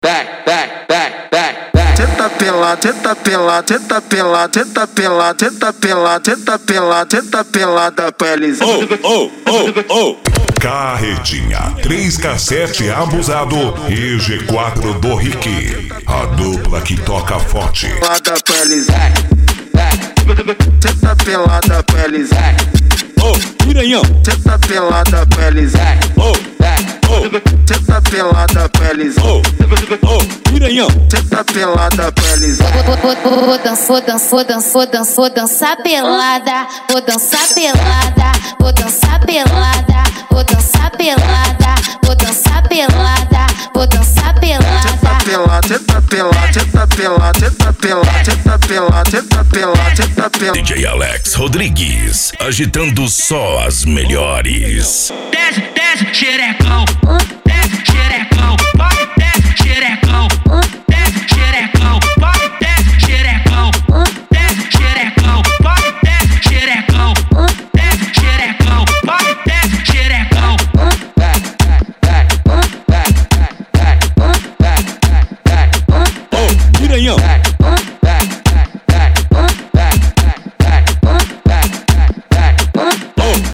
Tenta pela, tenta pela, tenta pela, tenta pela, tenta pela, tenta pela, tenta pelada pra eles. Carretinha, 3 cassete abusado e G4 do Rick. A dupla que toca forte. Pelada pra eles. Tenta pelada pra eles. Piranhão. Tenta pelada pra eles. Tenta pelada pra eles. Piranhão. Tenta pelada pra eles. Vou dançar pelada, vou dançar pelada, vou dançar pelada, vou dançar pelada, vou dançar pelada, vou dançar pelada. Tenta pelada, tenta pelada, tenta pelada, tenta pelada, tenta pelada, tenta pelada. DJ Alex Rodrigues, agitando só as melhores. Desce, xerecão.